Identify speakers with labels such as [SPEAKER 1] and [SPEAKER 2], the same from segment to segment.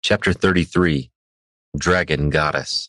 [SPEAKER 1] Chapter 33 Dragon Goddess.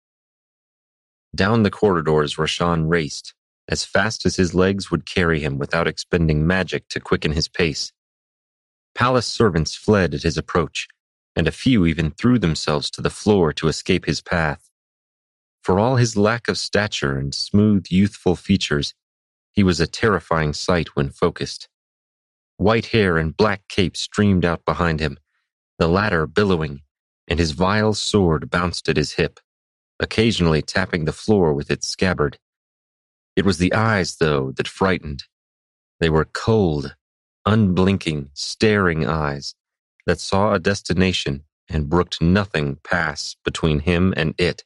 [SPEAKER 1] Down the corridors Rashan raced, as fast as his legs would carry him without expending magic to quicken his pace. Palace servants fled at his approach, and a few even threw themselves to the floor to escape his path. For all his lack of stature and smooth, youthful features, he was a terrifying sight when focused. White hair and black cape streamed out behind him, the latter billowing, and his vile sword bounced at his hip, occasionally tapping the floor with its scabbard. It was the eyes, though, that frightened. They were cold, unblinking, staring eyes that saw a destination and brooked nothing pass between him and it.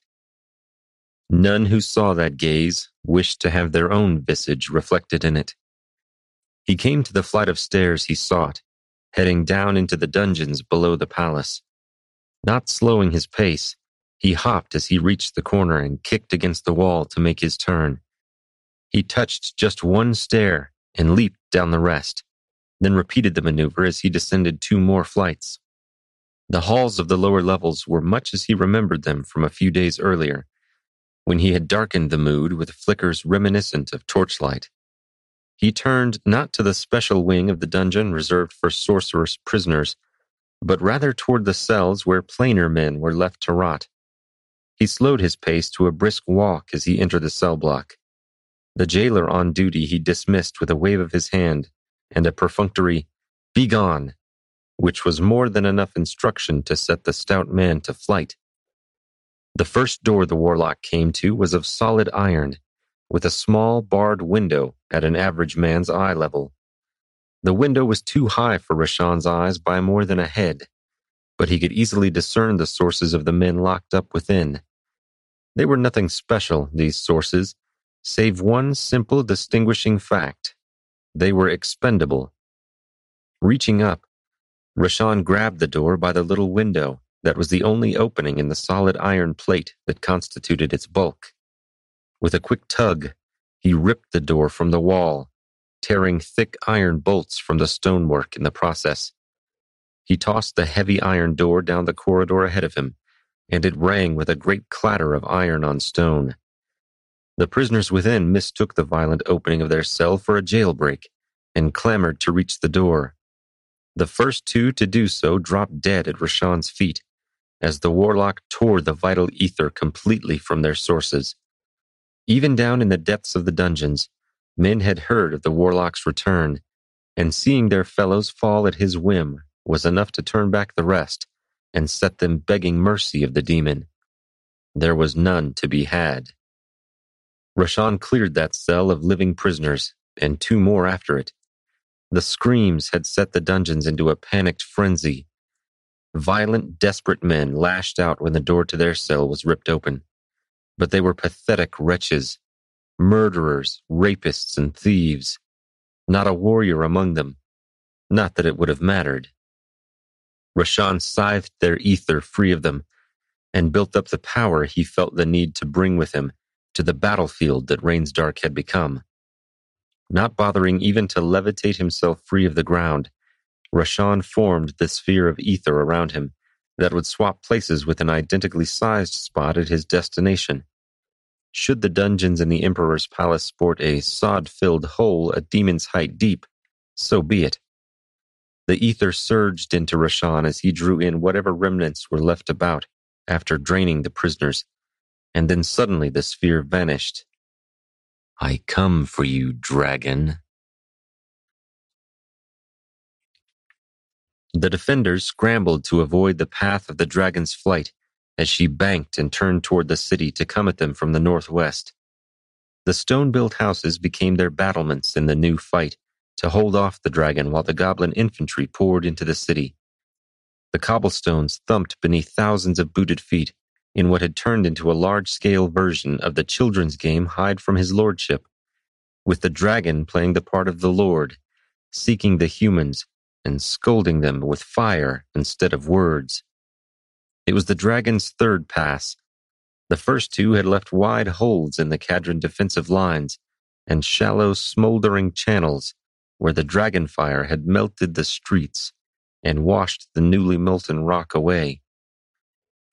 [SPEAKER 1] None who saw that gaze wished to have their own visage reflected in it. He came to the flight of stairs he sought, heading down into the dungeons below the palace. Not slowing his pace, he hopped as he reached the corner and kicked against the wall to make his turn. He touched just one stair and leaped down the rest, then repeated the maneuver as he descended 2 more flights. The halls of the lower levels were much as he remembered them from a few days earlier, when he had darkened the mood with flickers reminiscent of torchlight. He turned not to the special wing of the dungeon reserved for sorcerous prisoners, but rather toward the cells where plainer men were left to rot. He slowed his pace to a brisk walk as he entered the cell block. The jailer on duty he dismissed with a wave of his hand and a perfunctory, "Begone," which was more than enough instruction to set the stout man to flight. The first door the warlock came to was of solid iron, with a small barred window at an average man's eye level. The window was too high for Rashan's eyes by more than a head, but he could easily discern the sources of the men locked up within. They were nothing special, these sources, save one simple distinguishing fact. They were expendable. Reaching up, Rashan grabbed the door by the little window that was the only opening in the solid iron plate that constituted its bulk. With a quick tug, he ripped the door from the wall, tearing thick iron bolts from the stonework in the process. He tossed the heavy iron door down the corridor ahead of him, and it rang with a great clatter of iron on stone. The prisoners within mistook the violent opening of their cell for a jailbreak and clamored to reach the door. The first 2 to do so dropped dead at Rashan's feet, as the warlock tore the vital ether completely from their sources. Even down in the depths of the dungeons, men had heard of the warlock's return, and seeing their fellows fall at his whim was enough to turn back the rest and set them begging mercy of the demon. There was none to be had. Rashan cleared that cell of living prisoners, and 2 more after it. The screams had set the dungeons into a panicked frenzy. Violent, desperate men lashed out when the door to their cell was ripped open. But they were pathetic wretches, murderers, rapists, and thieves. Not a warrior among them. Not that it would have mattered. Rashan scythed their ether free of them, and built up the power he felt the need to bring with him to the battlefield that Rainsdark had become. Not bothering even to levitate himself free of the ground, Rashan formed the sphere of ether around him that would swap places with an identically sized spot at his destination. Should the dungeons in the Emperor's palace sport a sod-filled hole a demon's height deep, so be it. The ether surged into Rashan as he drew in whatever remnants were left about after draining the prisoners, and then suddenly the sphere vanished. "I come for you, dragon." The defenders scrambled to avoid the path of the dragon's flight as she banked and turned toward the city to come at them from the northwest. The stone-built houses became their battlements in the new fight to hold off the dragon while the goblin infantry poured into the city. The cobblestones thumped beneath thousands of booted feet in what had turned into a large-scale version of the children's game Hide from His Lordship, with the dragon playing the part of the Lord, seeking the humans and scolding them with fire instead of words. It was the dragon's 3rd pass. The first 2 had left wide holes in the Kharadron defensive lines and shallow, smoldering channels where the dragon fire had melted the streets and washed the newly molten rock away.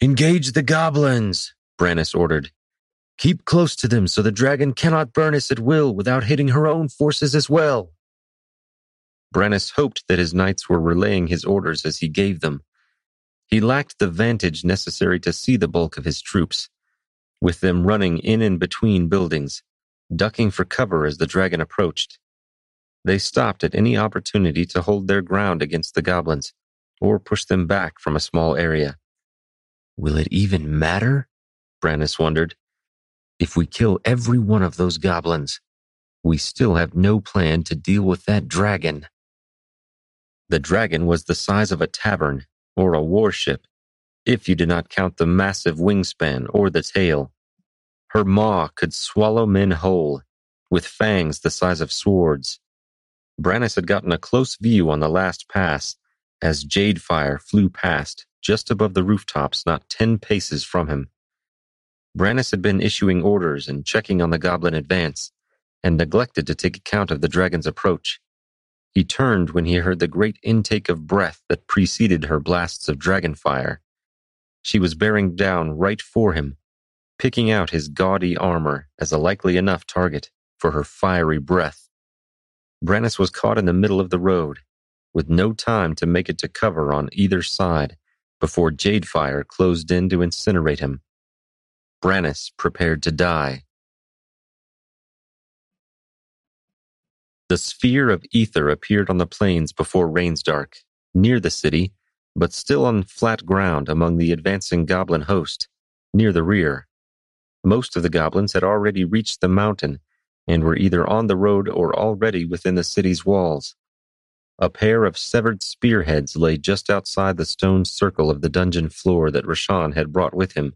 [SPEAKER 1] "Engage the goblins," Brannis ordered. "Keep close to them so the dragon cannot burn us at will without hitting her own forces as well." Brannis hoped that his knights were relaying his orders as he gave them. He lacked the vantage necessary to see the bulk of his troops, with them running in and between buildings, ducking for cover as the dragon approached. They stopped at any opportunity to hold their ground against the goblins, or push them back from a small area. "Will it even matter?" Brannis wondered. "If we kill every one of those goblins, we still have no plan to deal with that dragon." The dragon was the size of a tavern, or a warship, if you did not count the massive wingspan or the tail. Her maw could swallow men whole, with fangs the size of swords. Brannis had gotten a close view on the last pass, as jade fire flew past, just above the rooftops not 10 paces from him. Brannis had been issuing orders and checking on the goblin advance, and neglected to take account of the dragon's approach. He turned when he heard the great intake of breath that preceded her blasts of dragon fire. She was bearing down right for him, picking out his gaudy armor as a likely enough target for her fiery breath. Brannis was caught in the middle of the road, with no time to make it to cover on either side before jade fire closed in to incinerate him. Brannis prepared to die. The sphere of ether appeared on the plains before Rainsdark, near the city, but still on flat ground among the advancing goblin host, near the rear. Most of the goblins had already reached the mountain and were either on the road or already within the city's walls. A pair of severed spearheads lay just outside the stone circle of the dungeon floor that Rashan had brought with him.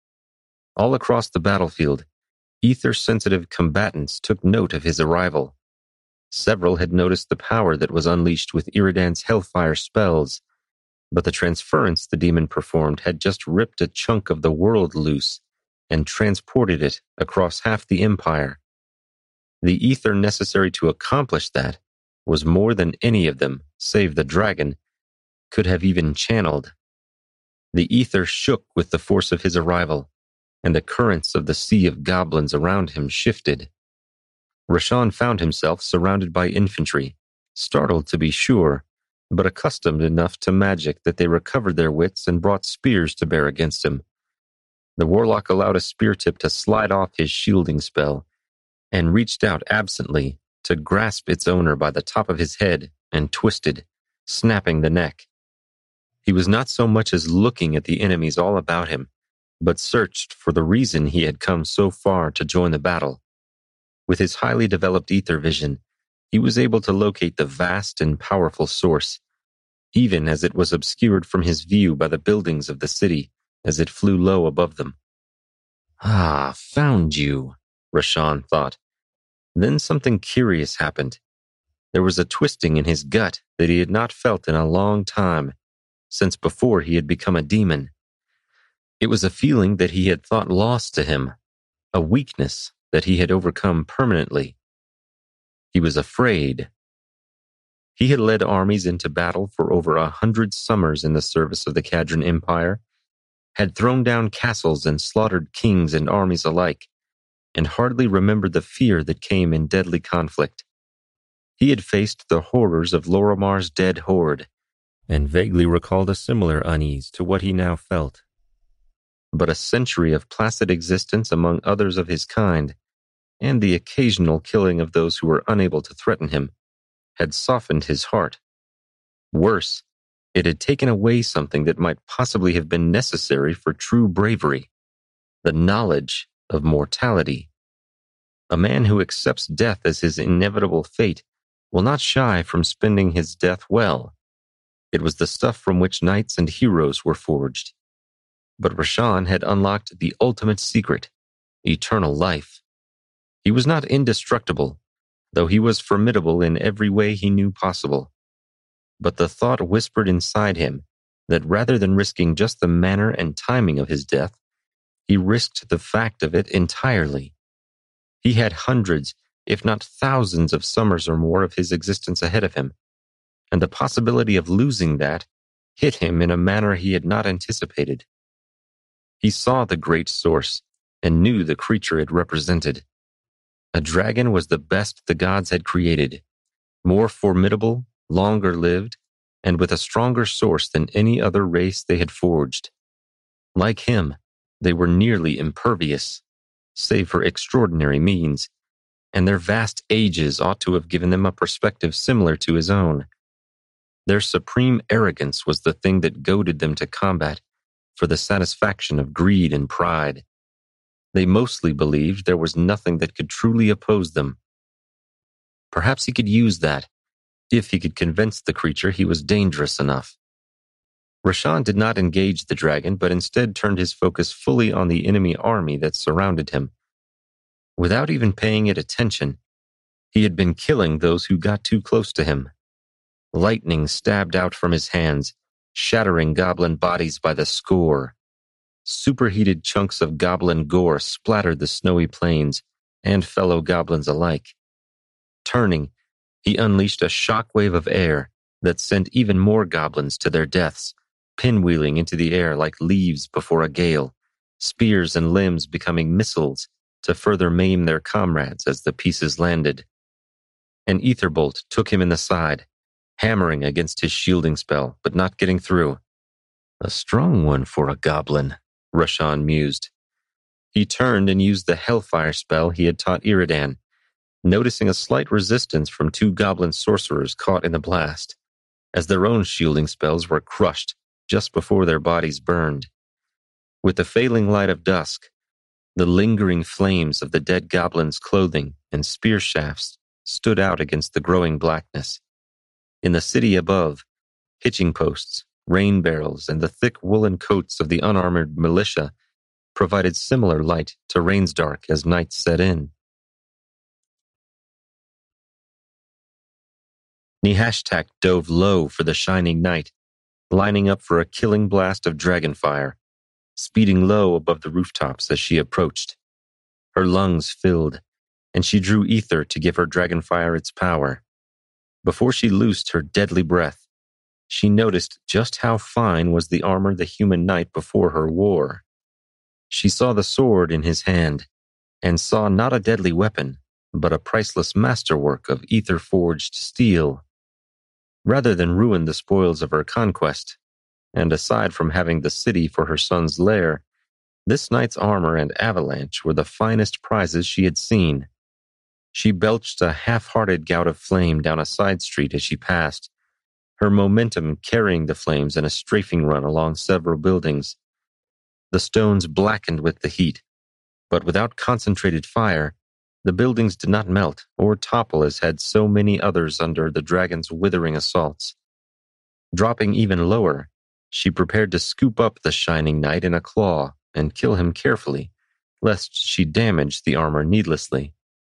[SPEAKER 1] All across the battlefield, ether-sensitive combatants took note of his arrival. Several had noticed the power that was unleashed with Iridan's hellfire spells, but the transference the demon performed had just ripped a chunk of the world loose and transported it across half the empire. The ether necessary to accomplish that was more than any of them, save the dragon, could have even channeled. The ether shook with the force of his arrival, and the currents of the sea of goblins around him shifted. Rashan found himself surrounded by infantry, startled to be sure, but accustomed enough to magic that they recovered their wits and brought spears to bear against him. The warlock allowed a spear tip to slide off his shielding spell, and reached out absently to grasp its owner by the top of his head and twisted, snapping the neck. He was not so much as looking at the enemies all about him, but searched for the reason he had come so far to join the battle. With his highly developed ether vision, he was able to locate the vast and powerful source, even as it was obscured from his view by the buildings of the city as it flew low above them. "Ah, found you," Rashan thought. Then something curious happened. There was a twisting in his gut that he had not felt in a long time, since before he had become a demon. It was a feeling that he had thought lost to him, a weakness that he had overcome permanently. He was afraid. He had led armies into battle for over 100 summers in the service of the Kadran Empire, had thrown down castles and slaughtered kings and armies alike, and hardly remembered the fear that came in deadly conflict. He had faced the horrors of Loromar's dead horde, and vaguely recalled a similar unease to what he now felt. But a century of placid existence among others of his kind, and the occasional killing of those who were unable to threaten him, had softened his heart. Worse, it had taken away something that might possibly have been necessary for true bravery: the knowledge of mortality. A man who accepts death as his inevitable fate will not shy from spending his death well. It was the stuff from which knights and heroes were forged. But Rashan had unlocked the ultimate secret: eternal life. He was not indestructible, though he was formidable in every way he knew possible. But the thought whispered inside him that rather than risking just the manner and timing of his death, he risked the fact of it entirely. He had hundreds, if not thousands of summers or more of his existence ahead of him, and the possibility of losing that hit him in a manner he had not anticipated. He saw the great source and knew the creature it represented. A dragon was the best the gods had created, more formidable, longer lived, and with a stronger source than any other race they had forged. Like him, they were nearly impervious, save for extraordinary means, and their vast ages ought to have given them a perspective similar to his own. Their supreme arrogance was the thing that goaded them to combat for the satisfaction of greed and pride. They mostly believed there was nothing that could truly oppose them. Perhaps he could use that, if he could convince the creature he was dangerous enough. Rashan did not engage the dragon, but instead turned his focus fully on the enemy army that surrounded him. Without even paying it attention, he had been killing those who got too close to him. Lightning stabbed out from his hands, shattering goblin bodies by the score. Superheated chunks of goblin gore splattered the snowy plains and fellow goblins alike. Turning, he unleashed a shockwave of air that sent even more goblins to their deaths, pinwheeling into the air like leaves before a gale, spears and limbs becoming missiles to further maim their comrades as the pieces landed. An ether bolt took him in the side, hammering against his shielding spell, but not getting through. A strong one for a goblin, Rashan mused. He turned and used the Hellfire spell he had taught Iridan, noticing a slight resistance from two goblin sorcerers caught in the blast, as their own shielding spells were crushed just before their bodies burned. With the failing light of dusk, the lingering flames of the dead goblins' clothing and spear shafts stood out against the growing blackness. In the city above, hitching posts, rain barrels, and the thick woolen coats of the unarmored militia provided similar light to Rainsdark as night set in. Nehashtak dove low for the shining night, lining up for a killing blast of dragonfire, speeding low above the rooftops as she approached. Her lungs filled, and she drew ether to give her dragonfire its power. Before she loosed her deadly breath, she noticed just how fine was the armor the human knight before her wore. She saw the sword in his hand, and saw not a deadly weapon, but a priceless masterwork of ether-forged steel. Rather than ruin the spoils of her conquest, and aside from having the city for her son's lair, this knight's armor and avalanche were the finest prizes she had seen. She belched a half-hearted gout of flame down a side street as she passed, her momentum carrying the flames in a strafing run along several buildings. The stones blackened with the heat, but without concentrated fire, the buildings did not melt or topple as had so many others under the dragon's withering assaults. Dropping even lower, she prepared to scoop up the shining knight in a claw and kill him carefully, lest she damage the armor needlessly.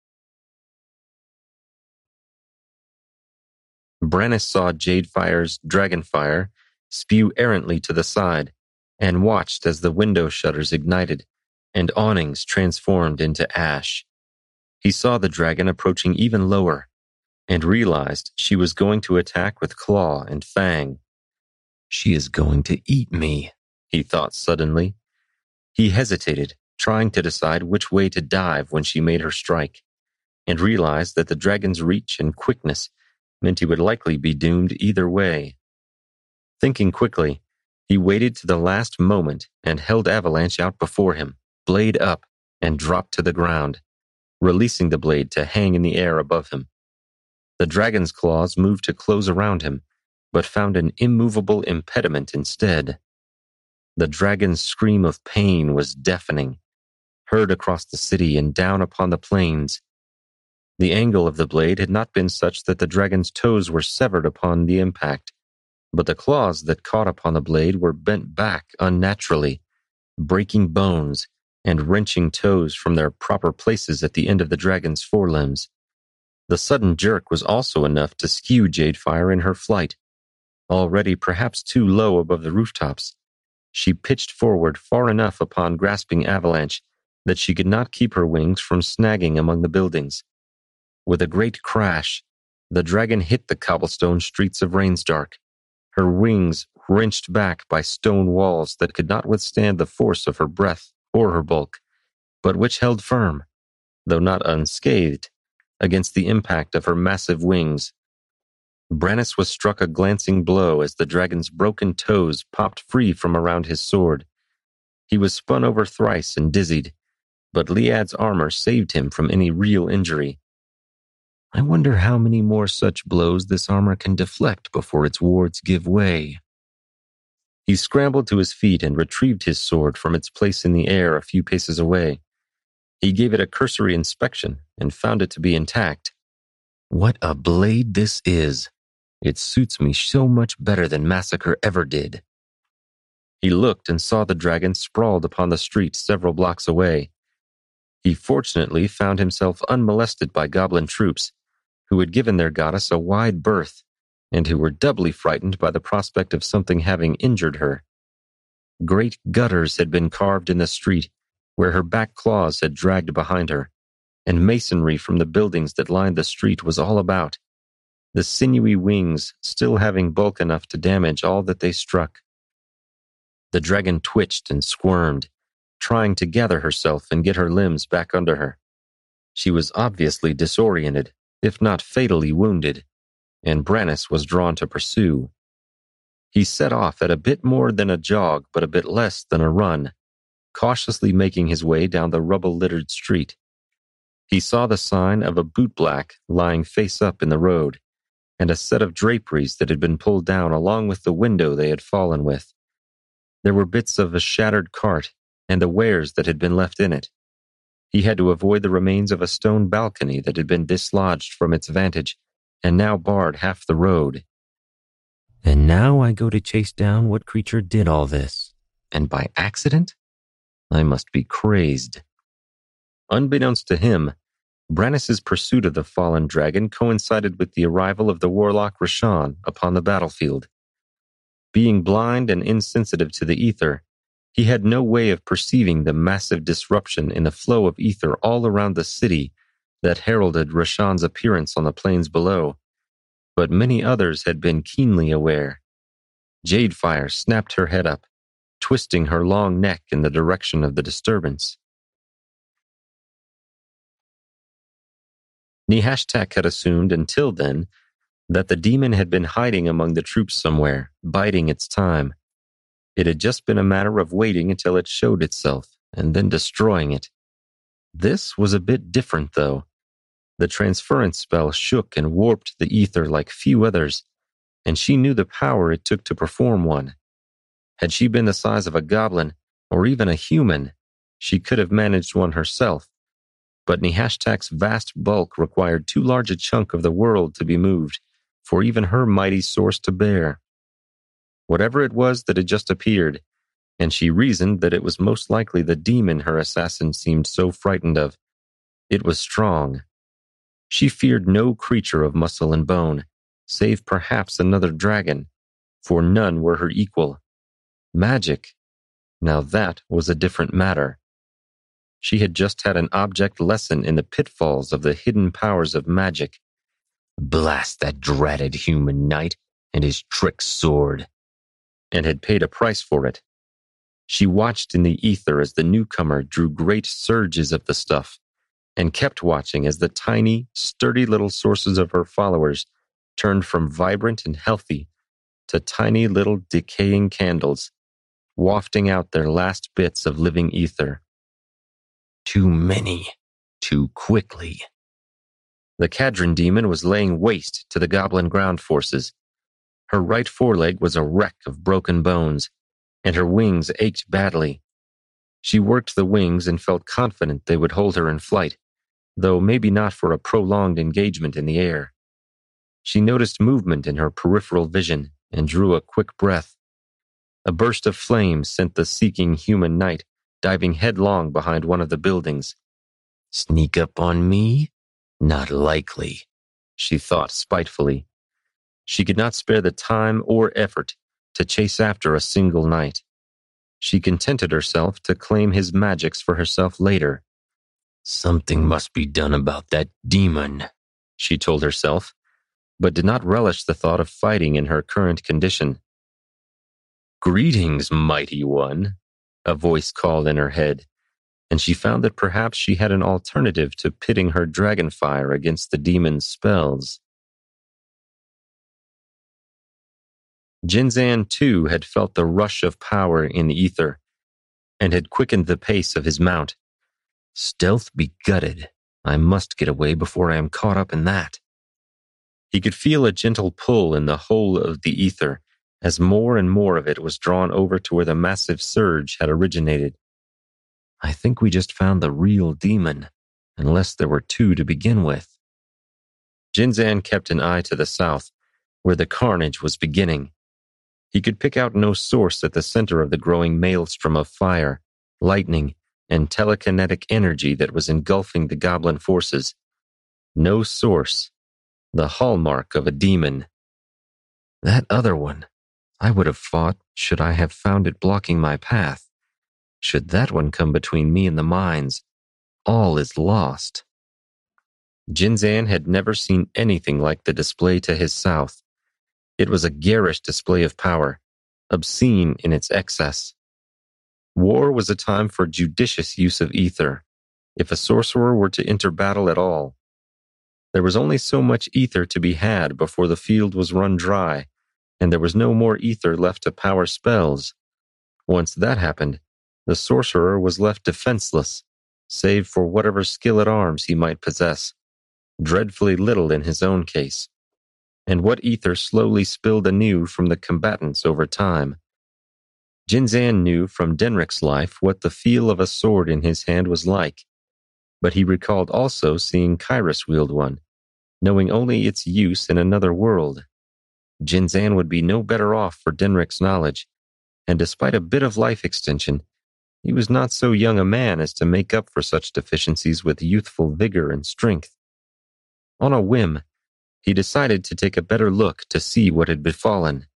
[SPEAKER 1] Brannis saw Jadefire's dragonfire spew errantly to the side, and watched as the window shutters ignited and awnings transformed into ash. He saw the dragon approaching even lower, and realized she was going to attack with claw and fang. She is going to eat me, he thought suddenly. He hesitated, trying to decide which way to dive when she made her strike, and realized that the dragon's reach and quickness meant he would likely be doomed either way. Thinking quickly, he waited to the last moment and held Avalanche out before him, blade up, and dropped to the ground, releasing the blade to hang in the air above him. The dragon's claws moved to close around him, but found an immovable impediment instead. The dragon's scream of pain was deafening, heard across the city and down upon the plains. The angle of the blade had not been such that the dragon's toes were severed upon the impact, but the claws that caught upon the blade were bent back unnaturally, breaking bones and wrenching toes from their proper places at the end of the dragon's forelimbs. The sudden jerk was also enough to skew Jadefire in her flight. Already perhaps too low above the rooftops, she pitched forward far enough upon grasping Avalanche that she could not keep her wings from snagging among the buildings. With a great crash, the dragon hit the cobblestone streets of Rainsdark, her wings wrenched back by stone walls that could not withstand the force of her breath or her bulk, but which held firm, though not unscathed, against the impact of her massive wings. Brannus was struck a glancing blow as the dragon's broken toes popped free from around his sword. He was spun over thrice and dizzied, but Liad's armor saved him from any real injury. I wonder how many more such blows this armor can deflect before its wards give way. He scrambled to his feet and retrieved his sword from its place in the air a few paces away. He gave it a cursory inspection and found it to be intact. What a blade this is! It suits me so much better than Massacre ever did. He looked and saw the dragon sprawled upon the street several blocks away. He fortunately found himself unmolested by goblin troops, who had given their goddess a wide berth, and who were doubly frightened by the prospect of something having injured her. Great gutters had been carved in the street, where her back claws had dragged behind her, and masonry from the buildings that lined the street was all about, the sinewy wings still having bulk enough to damage all that they struck. The dragon twitched and squirmed, trying to gather herself and get her limbs back under her. She was obviously disoriented, if not fatally wounded, and Brannus was drawn to pursue. He set off at a bit more than a jog, but a bit less than a run, cautiously making his way down the rubble-littered street. He saw the sign of a bootblack lying face up in the road, and a set of draperies that had been pulled down along with the window they had fallen with. There were bits of a shattered cart and the wares that had been left in it. He had to avoid the remains of a stone balcony that had been dislodged from its vantage and now barred half the road. And now I go to chase down what creature did all this, and by accident? I must be crazed. Unbeknownst to him, Brannus's pursuit of the fallen dragon coincided with the arrival of the warlock Rashan upon the battlefield. Being blind and insensitive to the ether, he had no way of perceiving the massive disruption in the flow of ether all around the city that heralded Rashan's appearance on the plains below, but many others had been keenly aware. Jadefire snapped her head up, twisting her long neck in the direction of the disturbance. Nihashtak had assumed until then that the demon had been hiding among the troops somewhere, biding its time. It had just been a matter of waiting until it showed itself, and then destroying it. This was a bit different, though. The transference spell shook and warped the ether like few others, and she knew the power it took to perform one. Had she been the size of a goblin, or even a human, she could have managed one herself, but Nihashtak's vast bulk required too large a chunk of the world to be moved for even her mighty source to bear. Whatever it was that had just appeared, and she reasoned that it was most likely the demon her assassin seemed so frightened of, it was strong. She feared no creature of muscle and bone, save perhaps another dragon, for none were her equal. Magic, now that was a different matter. She had just had an object lesson in the pitfalls of the hidden powers of magic. Blast that dratted human knight and his trick sword, and had paid a price for it. She watched in the ether as the newcomer drew great surges of the stuff, and kept watching as the tiny, sturdy little sources of her followers turned from vibrant and healthy to tiny little decaying candles, wafting out their last bits of living ether. Too many, too quickly. The Kadrin demon was laying waste to the goblin ground forces. Her right foreleg was a wreck of broken bones, and her wings ached badly. She worked the wings and felt confident they would hold her in flight, though maybe not for a prolonged engagement in the air. She noticed movement in her peripheral vision and drew a quick breath. A burst of flame sent the seeking human knight diving headlong behind one of the buildings. Sneak up on me? Not likely, she thought spitefully. She could not spare the time or effort to chase after a single knight. She contented herself to claim his magics for herself later. Something must be done about that demon, she told herself, but did not relish the thought of fighting in her current condition, "Greetings, mighty one," a voice called in her head, and she found that perhaps she had an alternative to pitting her dragonfire against the demon's spells. Jinzan, too, had felt the rush of power in ether, and had quickened the pace of his mount. Stealth be gutted. I must get away before I am caught up in that. He could feel a gentle pull in the whole of the ether, as more and more of it was drawn over to where the massive surge had originated. I think we just found the real demon, unless there were two to begin with. Jinzan kept an eye to the south, where the carnage was beginning. He could pick out no source at the center of the growing maelstrom of fire, lightning, and telekinetic energy that was engulfing the goblin forces. No source. The hallmark of a demon. That other one, I would have fought should I have found it blocking my path. Should that one come between me and the mines, all is lost. Jinzan had never seen anything like the display to his south. It was a garish display of power, obscene in its excess. War was a time for judicious use of ether, if a sorcerer were to enter battle at all. There was only so much ether to be had before the field was run dry, and there was no more ether left to power spells. Once that happened, the sorcerer was left defenseless, save for whatever skill at arms he might possess, dreadfully little in his own case. And what ether slowly spilled anew from the combatants over time. Jinzan knew from Denrick's life what the feel of a sword in his hand was like, but he recalled also seeing Kyrus wield one, knowing only its use in another world. Jinzan would be no better off for Denrick's knowledge, and despite a bit of life extension, he was not so young a man as to make up for such deficiencies with youthful vigor and strength. On a whim, he decided to take a better look to see what had befallen.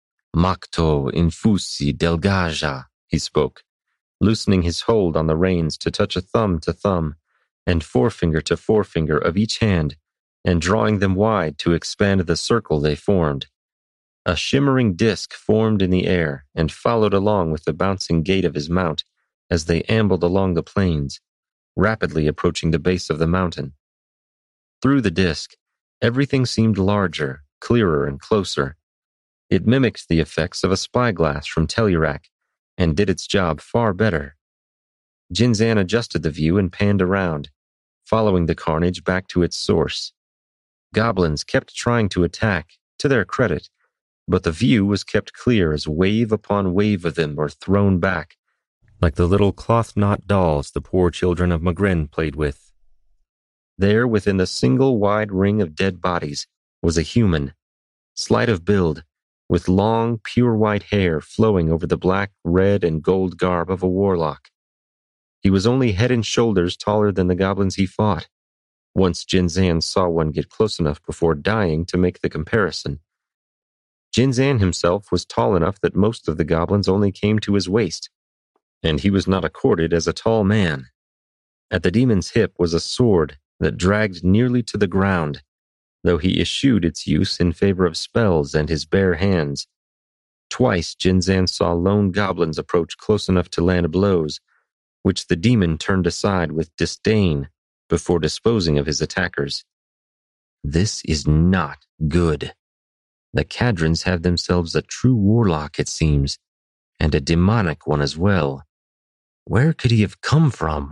[SPEAKER 1] Macto infusi delgaja, he spoke, loosening his hold on the reins to touch a thumb to thumb, and forefinger to forefinger of each hand, and drawing them wide to expand the circle they formed. A shimmering disk formed in the air and followed along with the bouncing gait of his mount as they ambled along the plains, rapidly approaching the base of the mountain. Through the disk, everything seemed larger, clearer, and closer. It mimicked the effects of a spyglass from Tellurac and did its job far better. Jinzan adjusted the view and panned around, following the carnage back to its source. Goblins kept trying to attack, to their credit, but the view was kept clear as wave upon wave of them were thrown back, like the little cloth knot dolls the poor children of Magrin played with. There, within the single wide ring of dead bodies, was a human, slight of build, with long, pure white hair flowing over the black, red, and gold garb of a warlock. He was only head and shoulders taller than the goblins he fought. Once Jinzan saw one get close enough before dying to make the comparison. Jinzan himself was tall enough that most of the goblins only came to his waist, and he was not accorded as a tall man. At the demon's hip was a sword that dragged nearly to the ground, though he eschewed its use in favor of spells and his bare hands. Twice Jinzan saw lone goblins approach close enough to land blows, which the demon turned aside with disdain before disposing of his attackers. This is not good. The Cadrins have themselves a true warlock, it seems, and a demonic one as well. Where could he have come from?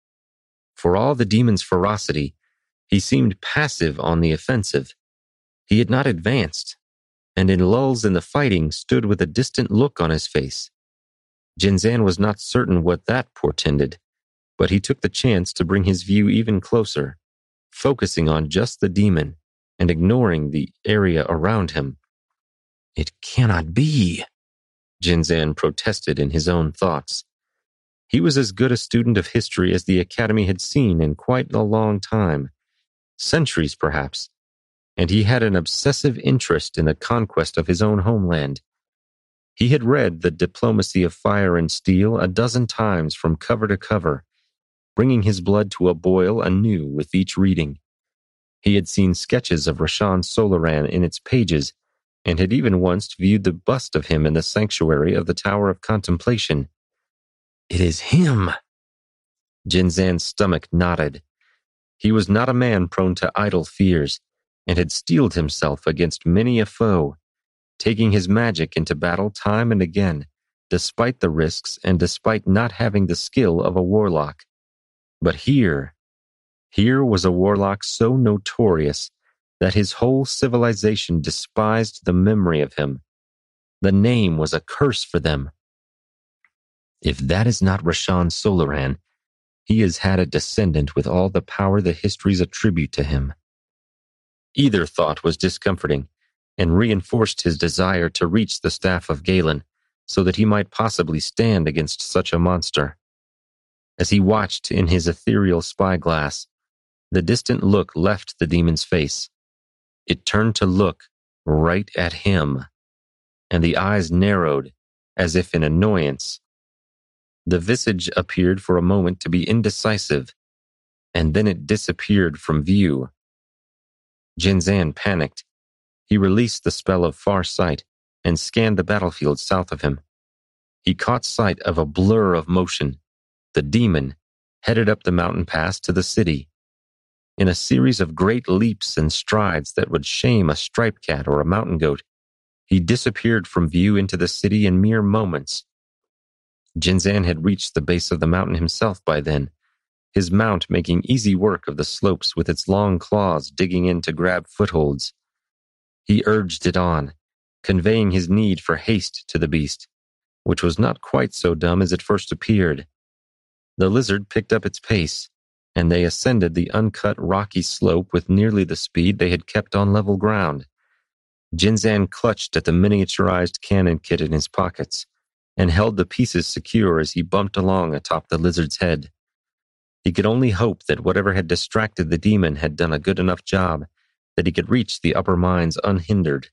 [SPEAKER 1] For all the demon's ferocity, he seemed passive on the offensive. He had not advanced, and in lulls in the fighting stood with a distant look on his face. Jinzan was not certain what that portended, but he took the chance to bring his view even closer, focusing on just the demon and ignoring the area around him. It cannot be, Jinzan protested in his own thoughts. He was as good a student of history as the Academy had seen in quite a long time, centuries perhaps, and he had an obsessive interest in the conquest of his own homeland. He had read The Diplomacy of Fire and Steel a dozen times from cover to cover, bringing his blood to a boil anew with each reading. He had seen sketches of Rashan Solaran in its pages, and had even once viewed the bust of him in the sanctuary of the Tower of Contemplation. It is him! Jinzan's stomach knotted. He was not a man prone to idle fears, and had steeled himself against many a foe, taking his magic into battle time and again, despite the risks and despite not having the skill of a warlock. But here was a warlock so notorious that his whole civilization despised the memory of him. The name was a curse for them. If that is not Rashan Solaran, he has had a descendant with all the power the histories attribute to him. Either thought was discomforting, and reinforced his desire to reach the staff of Galen, so that he might possibly stand against such a monster. As he watched in his ethereal spyglass, the distant look left the demon's face. It turned to look right at him, and the eyes narrowed as if in annoyance. The visage appeared for a moment to be indecisive, and then it disappeared from view. Jinzan panicked. He released the spell of far sight and scanned the battlefield south of him. He caught sight of a blur of motion. The demon headed up the mountain pass to the city. In a series of great leaps and strides that would shame a striped cat or a mountain goat, he disappeared from view into the city in mere moments. Jinzan had reached the base of the mountain himself by then, his mount making easy work of the slopes with its long claws digging in to grab footholds. He urged it on, conveying his need for haste to the beast, which was not quite so dumb as it first appeared. The lizard picked up its pace, and they ascended the uncut rocky slope with nearly the speed they had kept on level ground. Jinzan clutched at the miniaturized cannon kit in his pockets, and held the pieces secure as he bumped along atop the lizard's head. He could only hope that whatever had distracted the demon had done a good enough job, that he could reach the upper mines unhindered.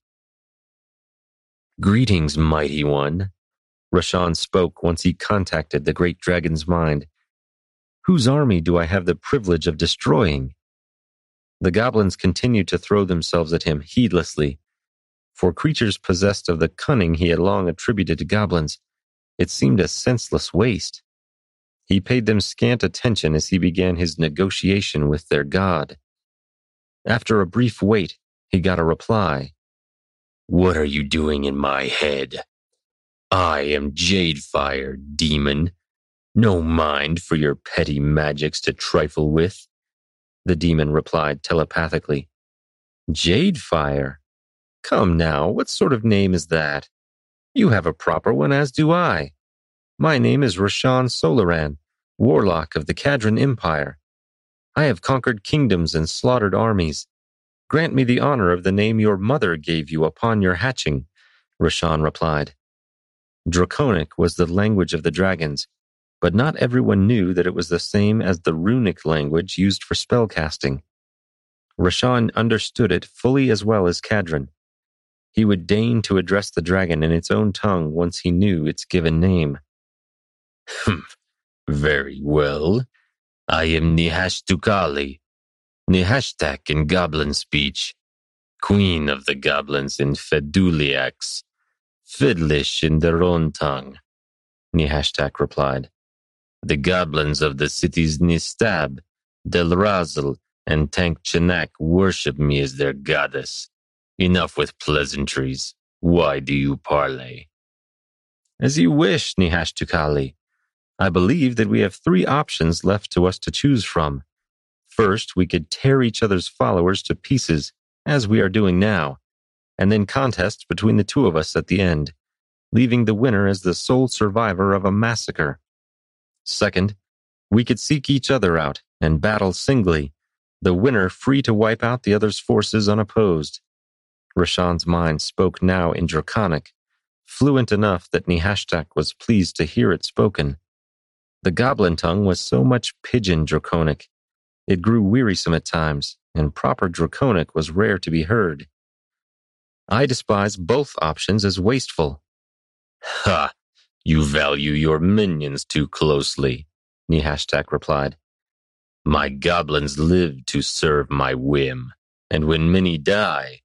[SPEAKER 1] "Greetings, mighty one," Rashan spoke once he contacted the great dragon's mind. "Whose army do I have the privilege of destroying?" The goblins continued to throw themselves at him heedlessly. For creatures possessed of the cunning he had long attributed to goblins, it seemed a senseless waste. He paid them scant attention as he began his negotiation with their god. After a brief wait, he got a reply. "What are you doing in my head? I am Jadefire, demon. No mind for your petty magics to trifle with," the demon replied telepathically. "Jadefire? Come now, what sort of name is that? You have a proper one, as do I. My name is Rashan Solaran, warlock of the Kadran Empire. I have conquered kingdoms and slaughtered armies. Grant me the honor of the name your mother gave you upon your hatching," Rashan replied. Draconic was the language of the dragons, but not everyone knew that it was the same as the runic language used for spellcasting. Rashan understood it fully as well as Kadran. He would deign to address the dragon in its own tongue once he knew its given name. "Very well. I am Nihashtukali, Nihashtak in goblin speech, queen of the goblins in Feduliax, Fidlish in their own tongue," Nihashtak replied. "The goblins of the cities Nistab, Delrazel, and Tankchanak worship me as their goddess. Enough with pleasantries. Why do you parley?" "As you wish, Nihashtukali. I believe that we have 3 options left to us to choose from. First, we could tear each other's followers to pieces, as we are doing now, and then contest between the 2 of us at the end, leaving the winner as the sole survivor of a massacre. Second, we could seek each other out and battle singly, the winner free to wipe out the other's forces unopposed." Rashan's mind spoke now in Draconic, fluent enough that Nihashtak was pleased to hear it spoken. The goblin tongue was so much pidgin Draconic. It grew wearisome at times, and proper Draconic was rare to be heard. "I despise both options as wasteful." "Ha! You value your minions too closely," Nihashtak replied. "My goblins live to serve my whim, and when many die,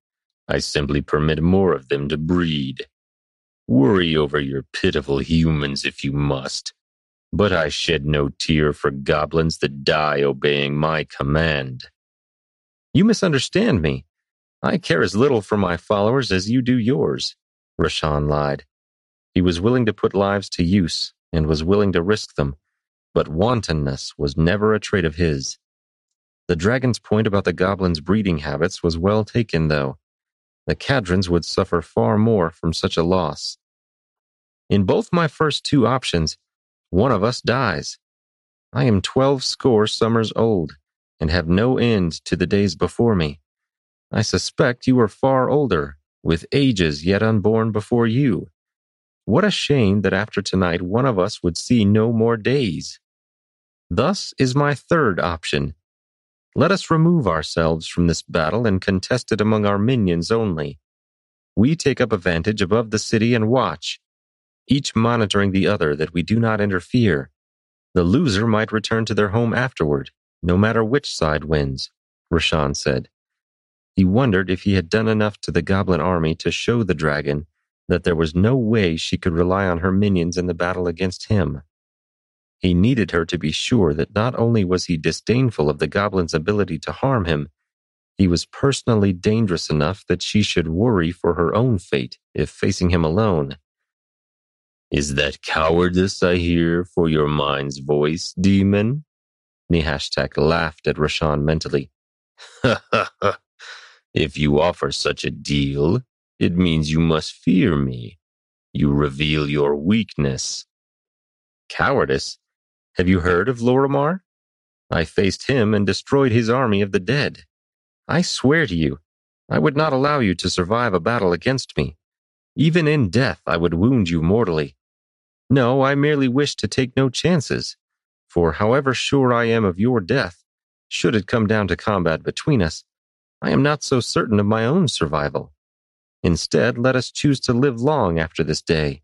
[SPEAKER 1] I simply permit more of them to breed. Worry over your pitiful humans if you must, but I shed no tear for goblins that die obeying my command. You misunderstand me. I care as little for my followers as you do yours, Rashan lied. He was willing to put lives to use and was willing to risk them, but wantonness was never a trait of his. The dragon's point about the goblins' breeding habits was well taken, though. The Cadrons would suffer far more from such a loss. In both my first two options, one of us dies. I am 12 score summers old, and have no end to the days before me. I suspect you are far older, with ages yet unborn before you. What a shame that after tonight one of us would see no more days. Thus is my third option. Let us remove ourselves from this battle and contest it among our minions only. We take up a vantage above the city and watch, each monitoring the other that we do not interfere. The loser might return to their home afterward, no matter which side wins, Rashan said. He wondered if he had done enough to the goblin army to show the dragon that there was no way she could rely on her minions in the battle against him. He needed her to be sure that not only was he disdainful of the goblin's ability to harm him, he was personally dangerous enough that she should worry for her own fate if facing him alone. Is that cowardice I hear for your mind's voice, demon? Nihashtak laughed at Rashan mentally. Ha ha ha. If you offer such a deal, it means you must fear me. You reveal your weakness. Cowardice? Have you heard of Lorimar? I faced him and destroyed his army of the dead. I swear to you, I would not allow you to survive a battle against me. Even in death, I would wound you mortally. No, I merely wish to take no chances, for however sure I am of your death, should it come down to combat between us, I am not so certain of my own survival. Instead, let us choose to live long after this day.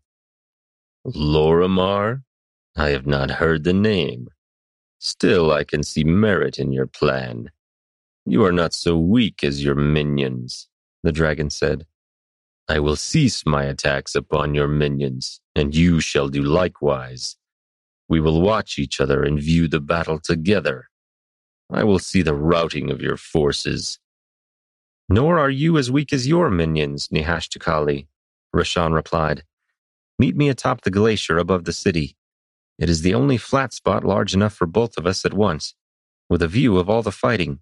[SPEAKER 1] Lorimar? I have not heard the name. Still, I can see merit in your plan. You are not so weak as your minions, the dragon said. I will cease my attacks upon your minions, and you shall do likewise. We will watch each other and view the battle together. I will see the routing of your forces. Nor are you as weak as your minions, Nihashtakali, Rashan replied. Meet me atop the glacier above the city. It is the only flat spot large enough for both of us at once, with a view of all the fighting.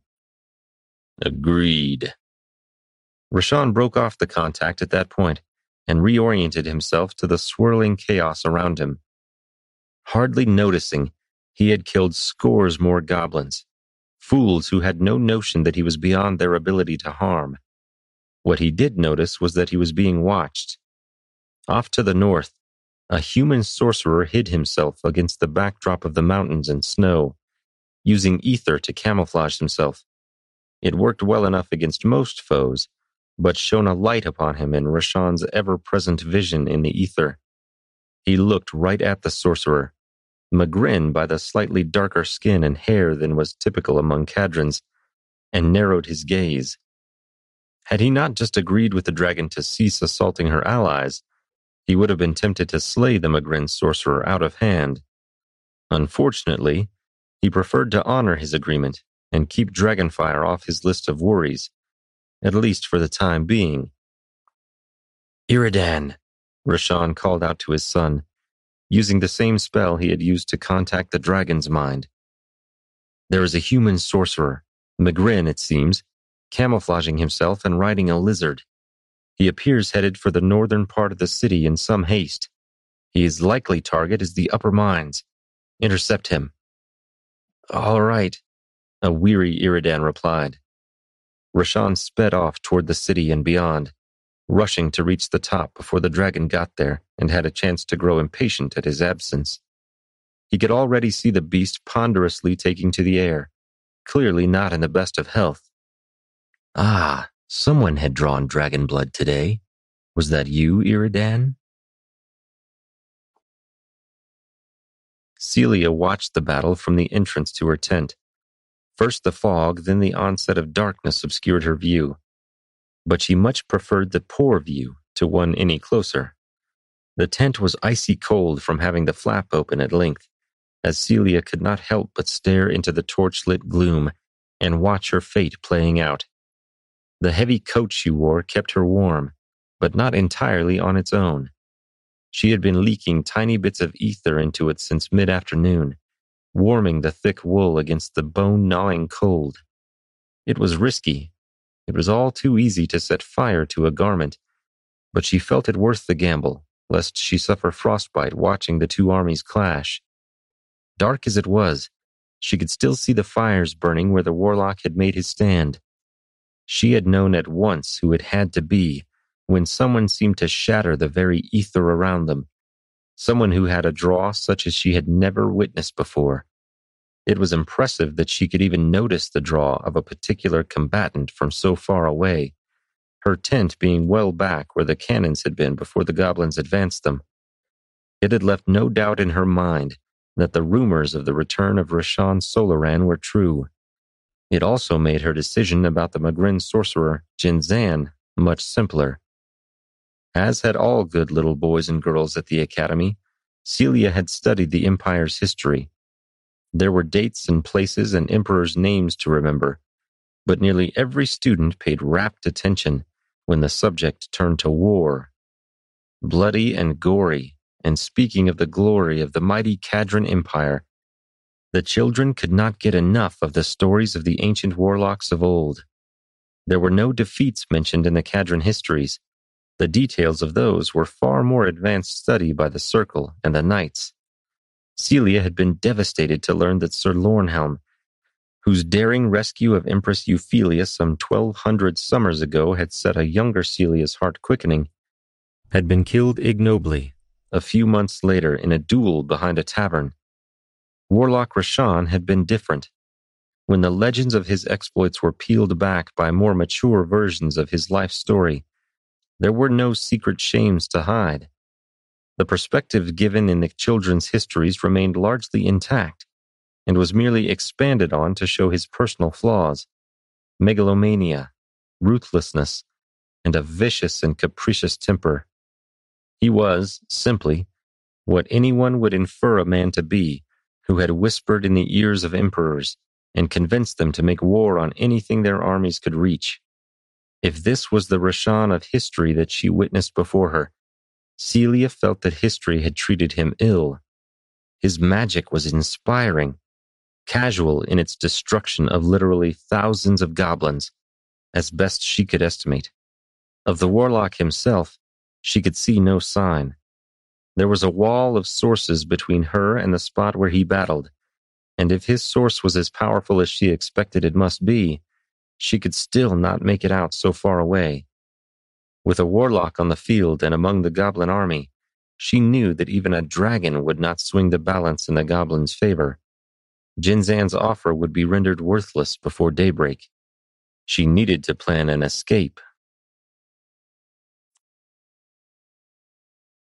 [SPEAKER 1] Agreed. Rashan broke off the contact at that point and reoriented himself to the swirling chaos around him. Hardly noticing, he had killed scores more goblins, fools who had no notion that he was beyond their ability to harm. What he did notice was that he was being watched. Off to the north, a human sorcerer hid himself against the backdrop of the mountains and snow, using ether to camouflage himself. It worked well enough against most foes, but shone a light upon him in Rashan's ever-present vision in the ether. He looked right at the sorcerer, Magrin by the slightly darker skin and hair than was typical among Cadrons, and narrowed his gaze. Had he not just agreed with the dragon to cease assaulting her allies, he would have been tempted to slay the Magrin sorcerer out of hand. Unfortunately, he preferred to honor his agreement and keep Dragonfire off his list of worries, at least for the time being. Iridan, Rashan called out to his son, using the same spell he had used to contact the dragon's mind. There is a human sorcerer, Magrin it seems, camouflaging himself and riding a lizard. He appears headed for the northern part of the city in some haste. His likely target is the upper mines. Intercept him. All right, a weary Iridan replied. Rashan sped off toward the city and beyond, rushing to reach the top before the dragon got there and had a chance to grow impatient at his absence. He could already see the beast ponderously taking to the air, clearly not in the best of health. Ah, someone had drawn dragon blood today. Was that you, Iridan? Celia watched the battle from the entrance to her tent. First the fog, then the onset of darkness obscured her view. but she much preferred the poor view to one any closer. The tent was icy cold from having the flap open at length, as Celia could not help but stare into the torch-lit gloom and watch her fate playing out. The heavy coat she wore kept her warm, but not entirely on its own. She had been leaking tiny bits of ether into it since mid-afternoon, warming the thick wool against the bone-gnawing cold. It was risky. It was all too easy to set fire to a garment, but she felt it worth the gamble, lest she suffer frostbite watching the two armies clash. Dark as it was, she could still see the fires burning where the warlock had made his stand. She had known at once who it had to be when someone seemed to shatter the very ether around them, someone who had a draw such as she had never witnessed before. It was impressive that she could even notice the draw of a particular combatant from so far away, her tent being well back where the cannons had been before the goblins advanced them. It had left no doubt in her mind that the rumors of the return of Rashan Solaran were true. It also made her decision about the Magrin sorcerer, Jinzan, much simpler. As had all good little boys and girls at the academy, Celia had studied the Empire's history. There were dates and places and emperors' names to remember, but nearly every student paid rapt attention when the subject turned to war. Bloody and gory, and speaking of the glory of the mighty Kadran Empire, the children could not get enough of the stories of the ancient warlocks of old. There were no defeats mentioned in the Kadran histories. The details of those were far more advanced study by the Circle and the Knights. Celia had been devastated to learn that Sir Lornhelm, whose daring rescue of Empress Euphelia some 1,200 summers ago had set a younger Celia's heart quickening, had been killed ignobly a few months later in a duel behind a tavern. Warlock Rashan had been different. When the legends of his exploits were peeled back by more mature versions of his life story, there were no secret shames to hide. The perspective given in the children's histories remained largely intact, and was merely expanded on to show his personal flaws, megalomania, ruthlessness, and a vicious and capricious temper. He was, simply, what anyone would infer a man to be who had whispered in the ears of emperors and convinced them to make war on anything their armies could reach. If this was the Rashan of history that she witnessed before her, Celia felt that history had treated him ill. His magic was inspiring, casual in its destruction of literally thousands of goblins, as best she could estimate. Of the warlock himself, she could see no sign. There was a wall of sources between her and the spot where he battled, and if his source was as powerful as she expected it must be, she could still not make it out so far away. With a warlock on the field and among the goblin army, she knew that even a dragon would not swing the balance in the goblin's favor. Jinzan's offer would be rendered worthless before daybreak. She needed to plan an escape